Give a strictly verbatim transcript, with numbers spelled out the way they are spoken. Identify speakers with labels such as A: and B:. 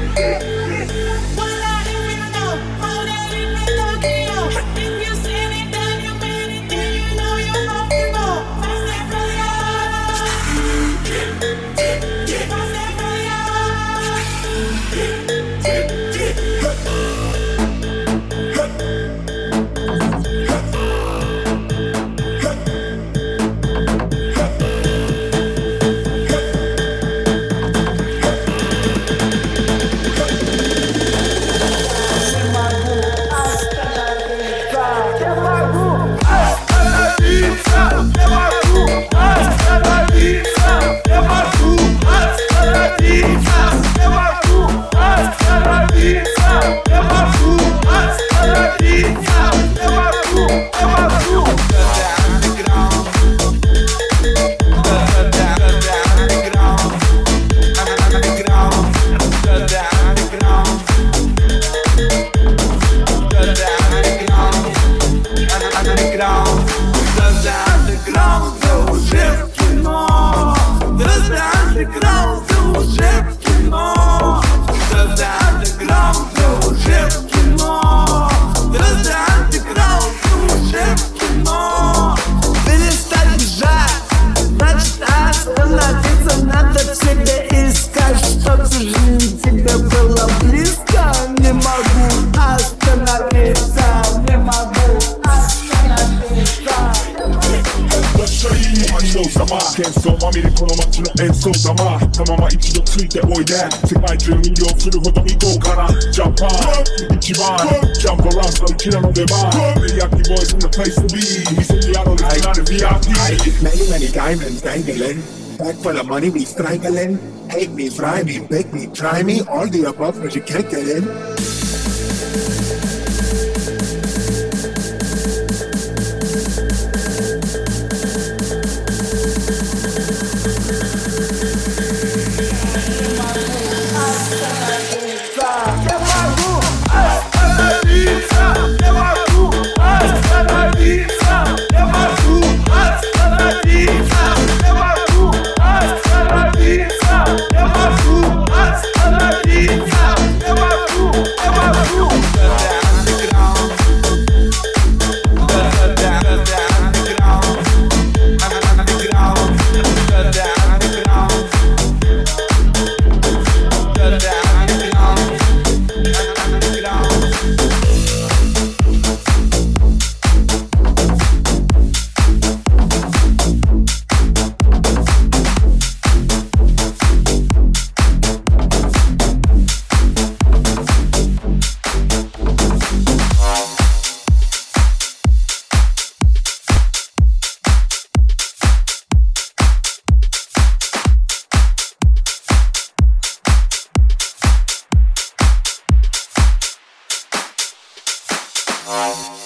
A: 喧騒まみれこの街の演奏玉たまま一度ついておいで世界中魅了するほどに豪華なジャパン一番ジャンプランスのうちらの出番メリヤキボーイズ in the place to be 見せてやろうねみんなで ブイアイピー
B: Many many diamonds dangling Back for the money we strangling Hate me, fry me, bake me, try me All the above but you can't get in
C: Um.